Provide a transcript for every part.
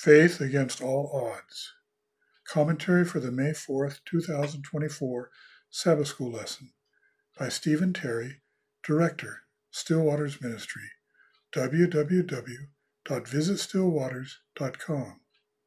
Faith Against All Odds. Commentary for the May 4th, 2024 Sabbath School Lesson by Stephen Terry, Director, Still Waters Ministry, www.visitstillwaters.com.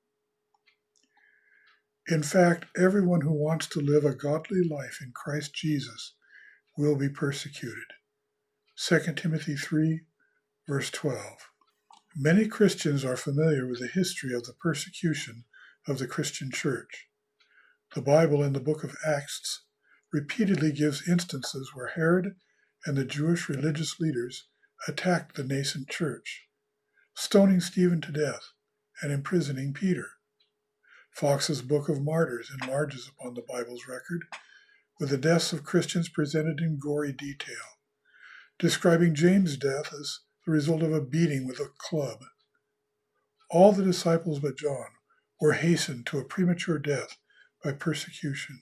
In fact, everyone who wants to live a godly life in Christ Jesus will be persecuted. 2 Timothy 3, verse 12. Many Christians are familiar with the history of the persecution of the Christian church. The Bible in the book of Acts repeatedly gives instances where Herod and the Jewish religious leaders attacked the nascent church, stoning Stephen to death and imprisoning Peter. Fox's Book of Martyrs enlarges upon the Bible's record, with the deaths of Christians presented in gory detail, describing James' death as the result of a beating with a club. All the disciples but John were hastened to a premature death by persecution.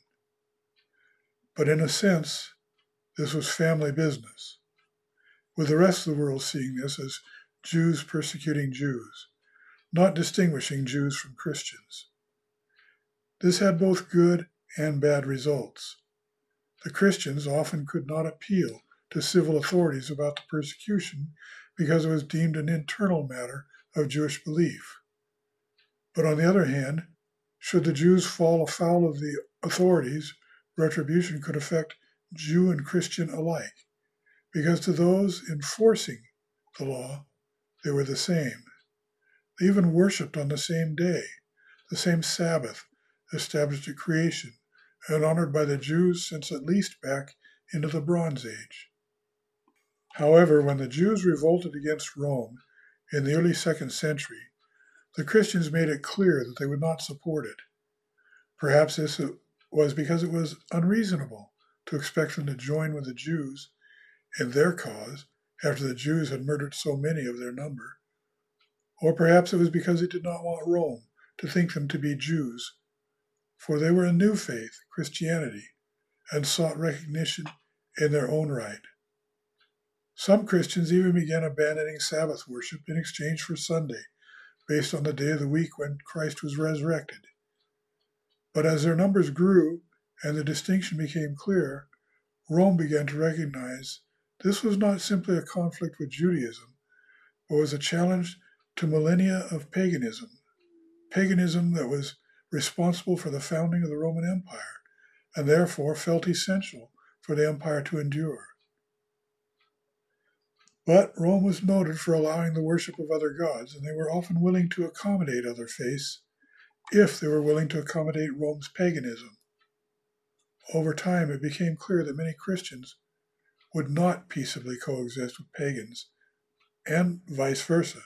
But in a sense, this was family business, with the rest of the world seeing this as Jews persecuting Jews, not distinguishing Jews from Christians. This had both good and bad results. The Christians often could not appeal to civil authorities about the persecution because it was deemed an internal matter of Jewish belief. But on the other hand, should the Jews fall afoul of the authorities, retribution could affect Jew and Christian alike, because to those enforcing the law, they were the same. They even worshipped on the same day, the same Sabbath established at creation and honored by the Jews since at least back into the Bronze Age. However, when the Jews revolted against Rome in the early 2nd century, the Christians made it clear that they would not support it. Perhaps this was because it was unreasonable to expect them to join with the Jews in their cause after the Jews had murdered so many of their number. Or perhaps it was because they did not want Rome to think them to be Jews, for they were a new faith, Christianity, and sought recognition in their own right. Some Christians even began abandoning Sabbath worship in exchange for Sunday, based on the day of the week when Christ was resurrected. But as their numbers grew and the distinction became clear, Rome began to recognize this was not simply a conflict with Judaism, but was a challenge to millennia of paganism that was responsible for the founding of the Roman Empire, and therefore felt essential for the empire to endure. But Rome was noted for allowing the worship of other gods, and they were often willing to accommodate other faiths if they were willing to accommodate Rome's paganism. Over time, it became clear that many Christians would not peaceably coexist with pagans, and vice versa.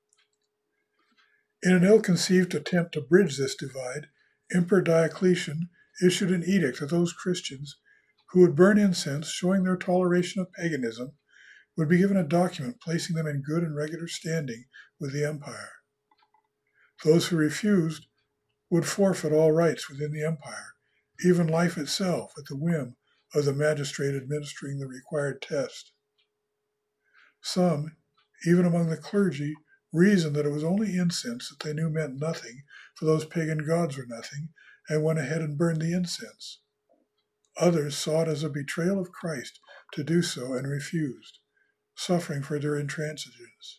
In an ill-conceived attempt to bridge this divide, Emperor Diocletian issued an edict that those Christians who would burn incense showing their toleration of paganism would be given a document placing them in good and regular standing with the empire. Those who refused would forfeit all rights within the empire, even life itself, at the whim of the magistrate administering the required test. Some, even among the clergy, reasoned that it was only incense that they knew meant nothing, for those pagan gods were nothing, and went ahead and burned the incense. Others saw it as a betrayal of Christ to do so and refused, suffering for their intransigence.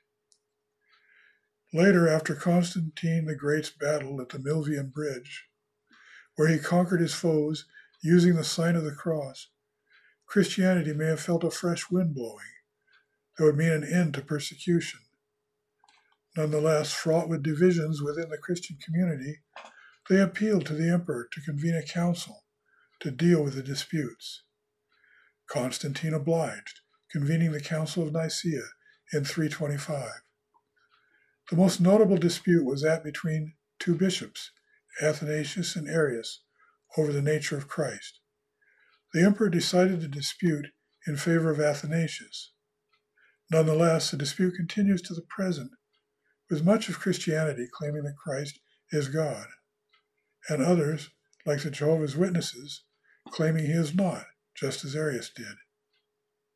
Later, after Constantine the Great's battle at the Milvian Bridge, where he conquered his foes using the sign of the cross, Christianity may have felt a fresh wind blowing that would mean an end to persecution. Nonetheless, fraught with divisions within the Christian community, they appealed to the emperor to convene a council to deal with the disputes. Constantine obliged, convening the Council of Nicaea in 325. The most notable dispute was that between two bishops, Athanasius and Arius, over the nature of Christ. The emperor decided the dispute in favor of Athanasius. Nonetheless, the dispute continues to the present, with much of Christianity claiming that Christ is God, and others, like the Jehovah's Witnesses, claiming he is not, just as Arius did.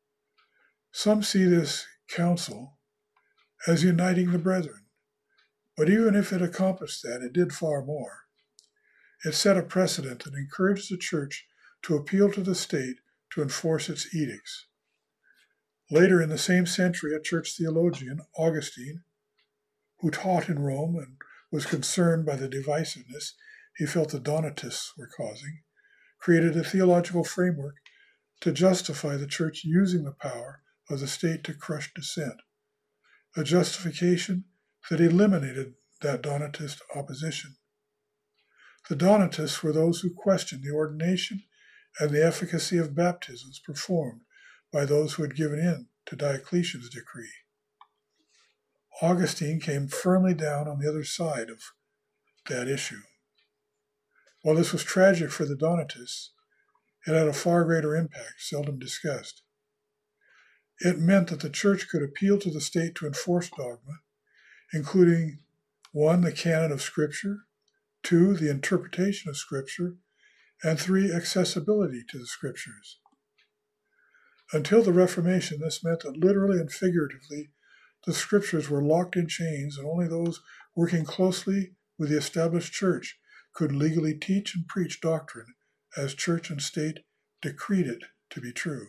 Some see this council as uniting the brethren, But even if it accomplished that, it did far more. It set a precedent that encouraged the church to appeal to the state to enforce its edicts. Later in the same century, a church theologian, Augustine, who taught in Rome and was concerned by the divisiveness he felt the Donatists were causing, created a theological framework to justify the church using the power of the state to crush dissent, a justification that eliminated that Donatist opposition. The Donatists were those who questioned the ordination and the efficacy of baptisms performed by those who had given in to Diocletian's decree. Augustine came firmly down on the other side of that issue. While this was tragic for the Donatists, it had a far greater impact, seldom discussed. It meant that the church could appeal to the state to enforce dogma, including 1, the canon of Scripture, 2, the interpretation of Scripture, and 3, accessibility to the Scriptures. Until the Reformation, this meant that literally and figuratively, the Scriptures were locked in chains, and only those working closely with the established church could legally teach and preach doctrine as church and state decreed it to be true.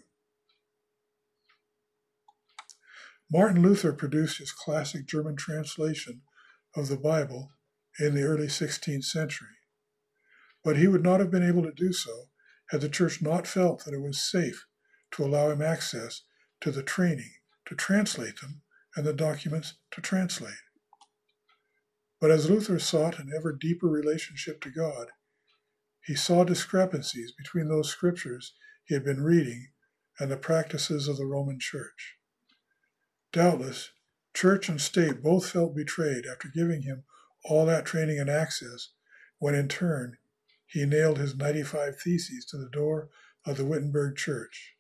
Martin Luther produced his classic German translation of the Bible in the early 16th century, but he would not have been able to do so had the church not felt that it was safe to allow him access to the training to translate them and the documents to translate. But as Luther sought an ever deeper relationship to God, he saw discrepancies between those scriptures he had been reading and the practices of the Roman Church. Doubtless, church and state both felt betrayed after giving him all that training and access, when in turn he nailed his 95 Theses to the door of the Wittenberg Church.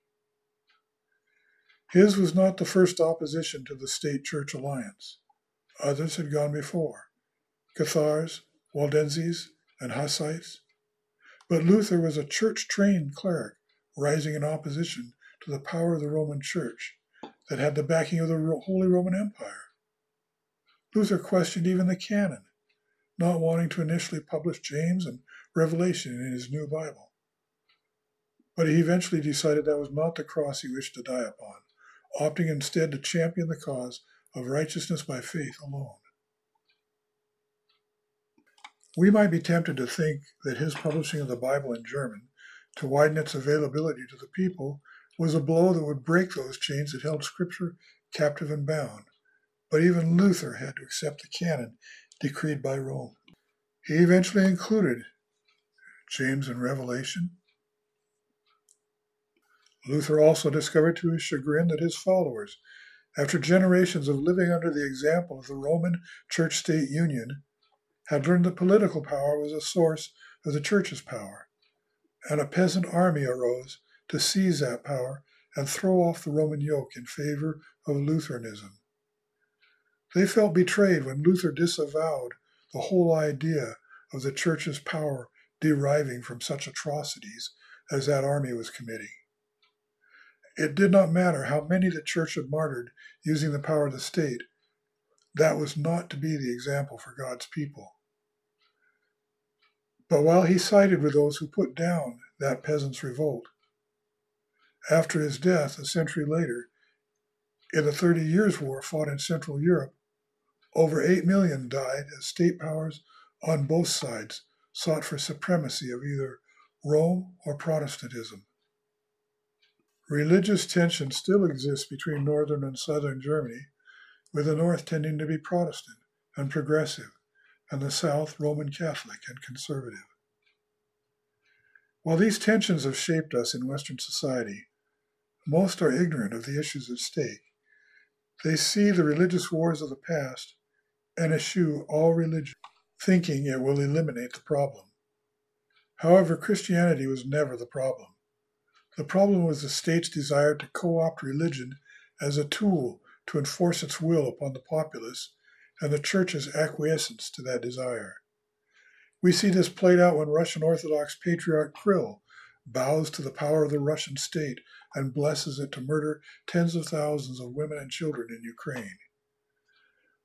His was not the first opposition to the state-church alliance. Others had gone before, Cathars, Waldenses, and Hussites. But Luther was a church-trained cleric rising in opposition to the power of the Roman Church that had the backing of the Holy Roman Empire. Luther questioned even the canon, not wanting to initially publish James and Revelation in his new Bible. But he eventually decided that was not the cross he wished to die upon, opting instead to champion the cause of righteousness by faith alone. We might be tempted to think that his publishing of the Bible in German, to widen its availability to the people, was a blow that would break those chains that held Scripture captive and bound. But even Luther had to accept the canon decreed by Rome. He eventually included James and Revelation. Luther also discovered to his chagrin that his followers, after generations of living under the example of the Roman church-state union, had learned that political power was a source of the church's power, and a peasant army arose to seize that power and throw off the Roman yoke in favor of Lutheranism. They felt betrayed when Luther disavowed the whole idea of the church's power deriving from such atrocities as that army was committing. It did not matter how many the church had martyred using the power of the state. That was not to be the example for God's people. But while he sided with those who put down that peasants' revolt, after his death a century later, in the 30 Years' War fought in Central Europe, over 8 million died as state powers on both sides sought for supremacy of either Rome or Protestantism. Religious tension still exists between northern and southern Germany, with the north tending to be Protestant and progressive, and the south Roman Catholic and conservative. While these tensions have shaped us in Western society, most are ignorant of the issues at stake. They see the religious wars of the past and eschew all religion, thinking it will eliminate the problem. However, Christianity was never the problem. The problem was the state's desire to co-opt religion as a tool to enforce its will upon the populace, and the church's acquiescence to that desire. We see this played out when Russian Orthodox Patriarch Kirill bows to the power of the Russian state and blesses it to murder tens of thousands of women and children in Ukraine.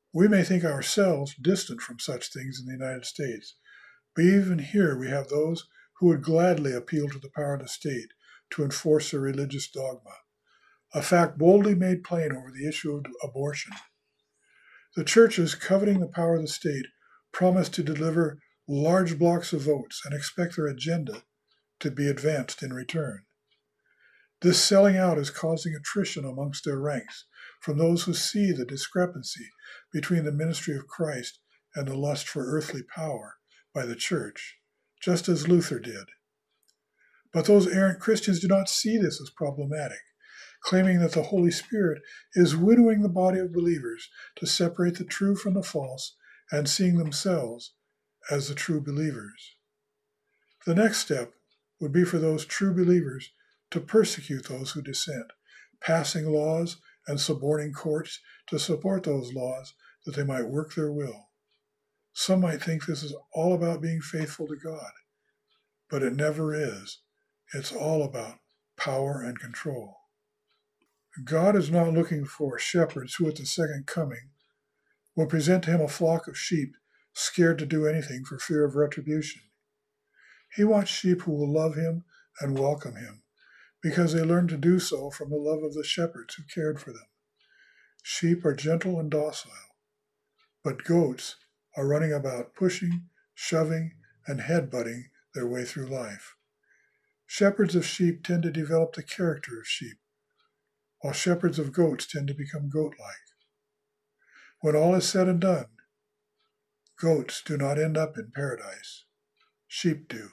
We may think ourselves distant from such things in the United States, but even here we have those who would gladly appeal to the power of the state to enforce a religious dogma, a fact boldly made plain over the issue of abortion. The churches, coveting the power of the state, promise to deliver large blocks of votes and expect their agenda to be advanced in return. This selling out is causing attrition amongst their ranks from those who see the discrepancy between the ministry of Christ and the lust for earthly power by the church, just as Luther did. But those errant Christians do not see this as problematic, claiming that the Holy Spirit is winnowing the body of believers to separate the true from the false and seeing themselves as the true believers. The next step would be for those true believers to persecute those who dissent, passing laws and suborning courts to support those laws that they might work their will. Some might think this is all about being faithful to God, but it never is. It's all about power and control. God is not looking for shepherds who at the second coming will present to him a flock of sheep scared to do anything for fear of retribution. He wants sheep who will love him and welcome him, because they learned to do so from the love of the shepherds who cared for them. Sheep are gentle and docile, but goats are running about pushing, shoving, and headbutting their way through life. Shepherds of sheep tend to develop the character of sheep, while shepherds of goats tend to become goat-like. When all is said and done, goats do not end up in paradise. Sheep do.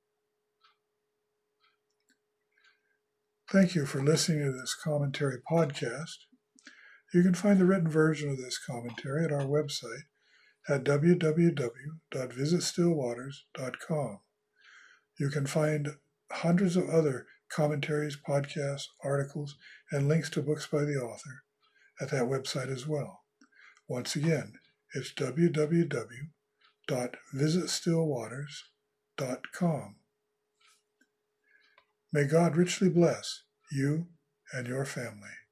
Thank you for listening to this commentary podcast. You can find the written version of this commentary at our website at www.visitstillwaters.com. You can find hundreds of other commentaries, podcasts, articles, and links to books by the author at that website as well. Once again, it's www.visitstillwaters.com. May God richly bless you and your family.